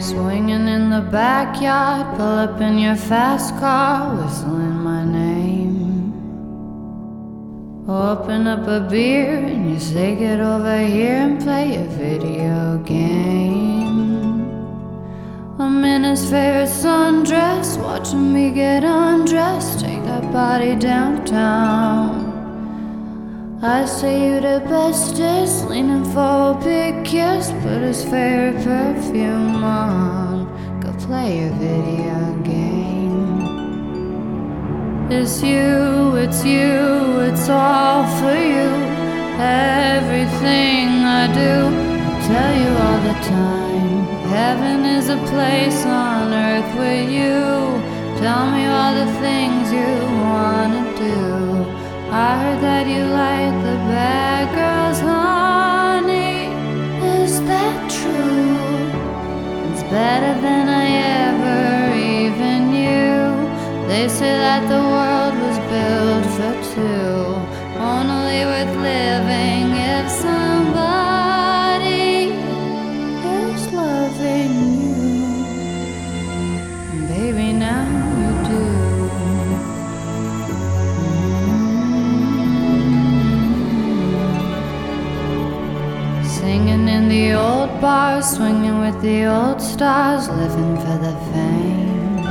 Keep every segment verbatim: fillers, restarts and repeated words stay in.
Swinging in the backyard, pull up in your fast car, whistling my name. Open up a beer and you say get over here and play a video game. I'm in his favorite sundress, watching me get undressed, take that body downtown. I say you the bestest, leaning for a big kiss, put his favorite perfume on, go play a video game. It's you, it's you, it's all for you. Everything I do, I tell you all the time. Heaven is a place on earth with you. Tell me all the things you wanna do. I heard that you like the bad girls, honey. Is that true? It's better than I ever even knew. They say that the world was built for two, only worth living if somebody is loving you. And baby, now you do. Singing in the old bars, swinging with the old stars, living for the fame.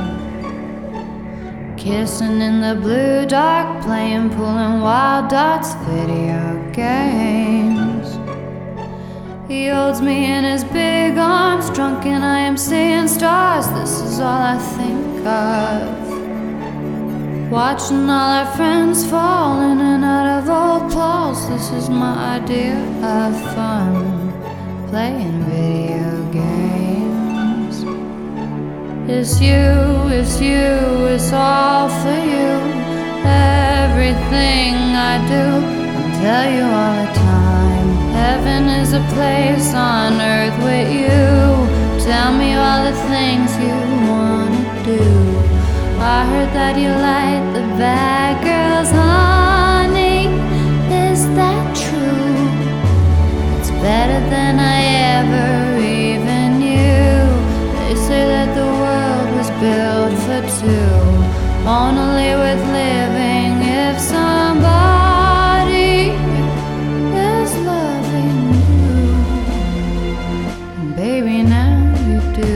Kissing in the blue dark, playing pool and wild dots, video games. He holds me in his big arms, drunk and I am seeing stars. This is all I think of. Watching all our friends fall in and out of old clothes. This is my idea of fun, playing video games. It's you, it's you, it's all for you. Everything I do, I'll tell you all the time. Heaven is a place on earth with you. Tell me all the things you wanna do. I heard that you like the bad girls, honey. Is that true? It's better than I ever even knew. They say that the world was built for two, only worth living if somebody is loving you. And baby, now you do.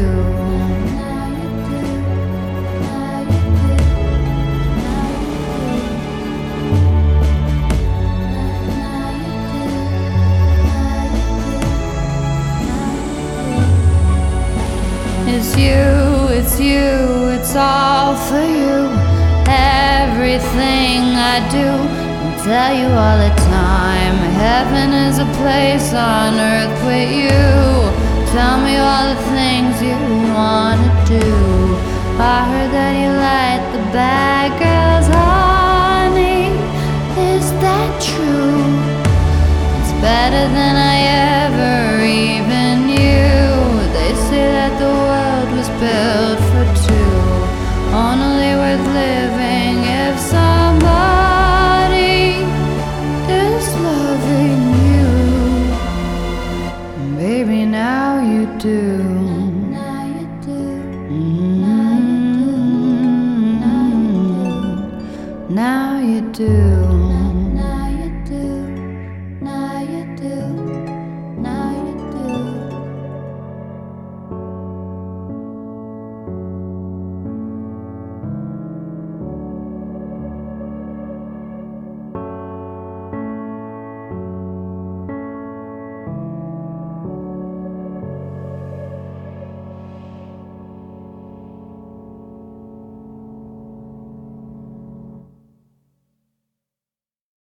It's you, it's you, it's all for you. Everything I do, I'll tell you all the time. Heaven is a place on earth with you. Tell me all the things you wanna do. I heard that you like the bad girls, honey. Is that true? It's better than I ever even knew. They say that the world was built for two, only worth living if somebody is loving you. And baby, now you do. Mm-hmm. Now you do.